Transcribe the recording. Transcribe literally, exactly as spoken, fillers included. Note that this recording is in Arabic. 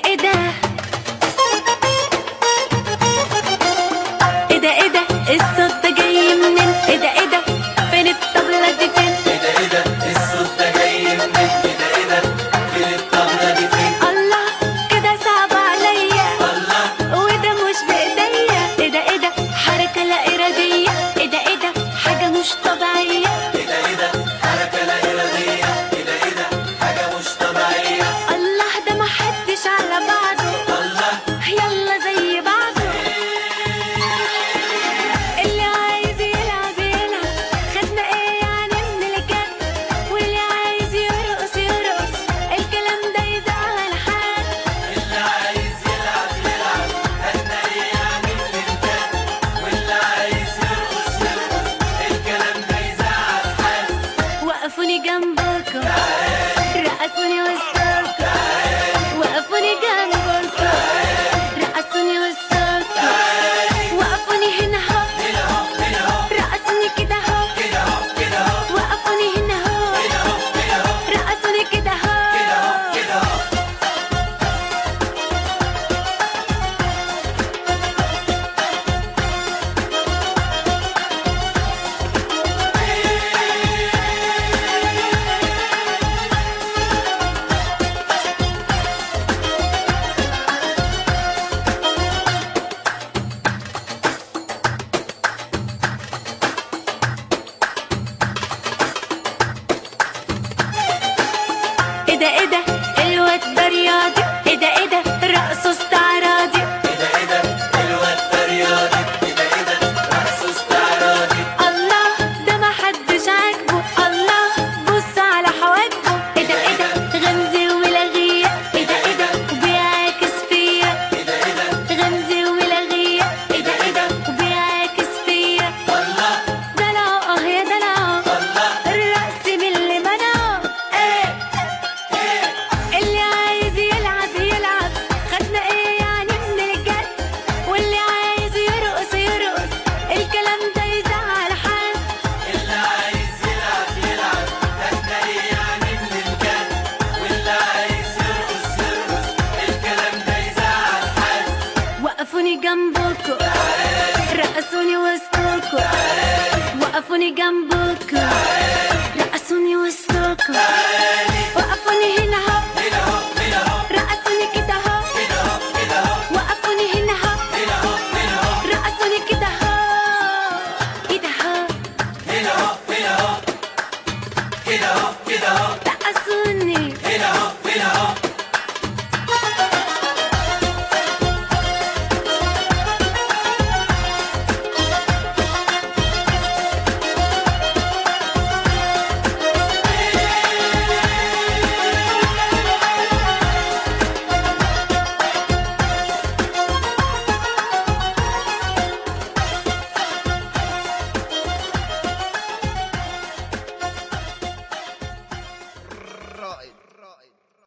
ايه ده ايه ده ايه ده الصوت ده جاي منين؟ ايه ده ايه ده فين الطبلة دي فين؟ ايه ده ايه ده الصوت ده جاي منين؟ ايه ده ايه ده فين الطبلة دي فين؟ الله كده صعب عليا الله وده مش بايديا. ايه ده ايه ده حركة لا ارادية. ايه ده ايه ده حاجة مش طبيعية. ايه ده ايه ده حركة لا إرادية. ايه ده ايه ده حاجة مش طبيعية. الله ده محدش على بعضه. الله يلا زي بعضه. اللي عايز يلعب يلعب خدنا ايه يعني من الجد، واللي عايز يرقص يرقص الكلام ده يزعل حد. اللي عايز يلعب يلعب خدنا ايه يعني من الجد، واللي عايز يرقص يرقص الكلام ده يزعل حد. وقفوني جنبكم رقصوني وسطكم. وقفوني جنبكم رقصوني وسطكم. وقفوني هنا اهو هنا اهو هنا اهو رقصوني كده اهو. كده اهو كده اهو وقفوني هنا اهو هنا اهو هنا اهو رقصوني كده اهو. كده اهو كده اهو. ايه ده ايه ده الواد ده رياضي. ايه ده ايه ده رقصه استعراضي. ايه ده ايه ده الواد ده رياضي. ايه ده ايه ده رقص استعراضي. الله ده محدش عاجبه. الله بص على حواجبه. ايه ده ايه ده غمزي وملغيه. ايه ده ايه ده وبيعاكس فيا. ايه ده ايه ده غمزي وملغيه. ايه ده ايه ده وبيعاكس فيا. الله دلعه اه يا دلعه الله الرقص من اللي منعه. ايه اللي عايز يلعب يلعب خدنا ايه يعني من الجد، واللي عايز يرقص يرقص الكلام ده يزعل حد. اللي عايز يلعب يلعب خدنا ايه يعني من الجد، واللي عايز يرقص يرقص الكلام ده يزعل حد. وقفوني جنبكم رقصوني وسطكم. وقفوني جنبكم رقصوني وسطكم. وقفوني هنا اهو هنا اهو هنا اهو رقصوني كده اهو. كده اهو كده اهو وقفوني هنا اهو هنا اهو هنا اهو رقصوني كده اهو كده اهو. هنا اهو هنا اهو كده اهو كده اهو رقصوني هنا اهو